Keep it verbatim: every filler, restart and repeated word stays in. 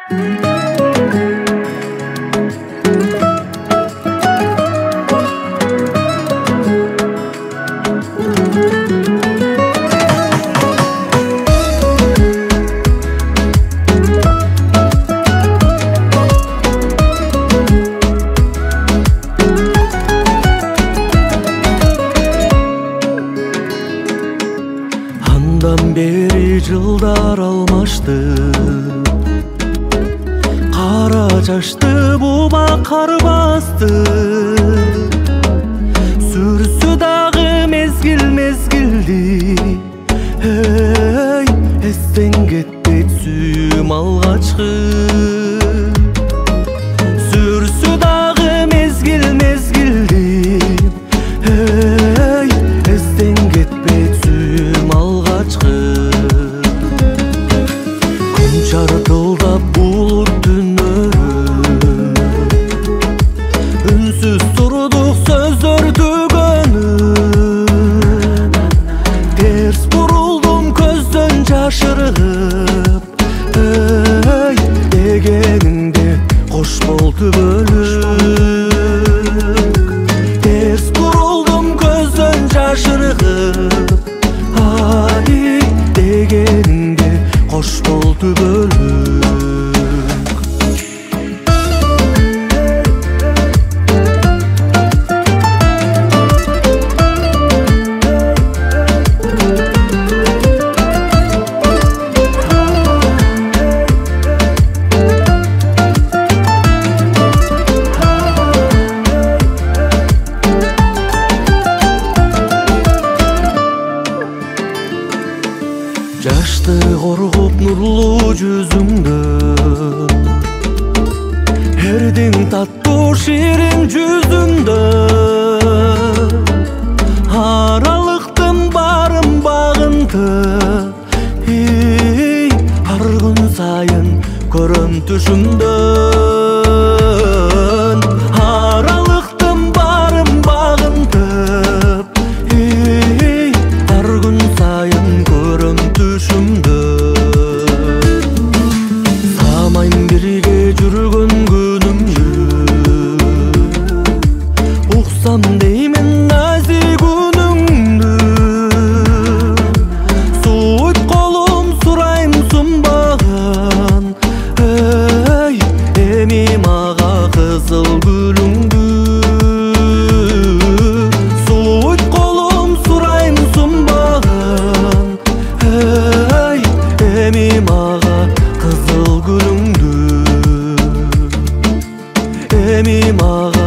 Андан бери жылдар алмашты, кара чачты буба кар басты. Сүрсү дагы мезгил мезгилди, эй, эстен кетпейт сүйүм алгачкы. Сүрсү дагы мезгил мезгилди, эй, эстен кетпейт сүйүм алгачкы. Күн чаркылдап булут түнөрү, үнсүз турдук сөздөр төгөнүп. Терс бурулдум көздөн жашырып, эй, дегениңде кош болду бөлүк. Терс бурулдум көздөн жашырып, ай, дегениңде кош болду бөлүк. Жашты коргоп нурлуу жүзүңдөн, эрдиң таттуу ширин жүзүндө. Аралыктын барын багынтып, эй, ар күн сайын көрөм түшүмдөн. Аралыктын барын багынтып, эй, ар күн сайын көрөм түшүмдөн. Самайм бирге жүргөн күнүмдү, уксам деймин назик үнүңдү. Суут колум сурайм сунбаган, эй, эми мага кызыл гүлүңдү. Суут колум сурайм сунбаган, эй, эми мага кызыл гүлүңдү. Эми мага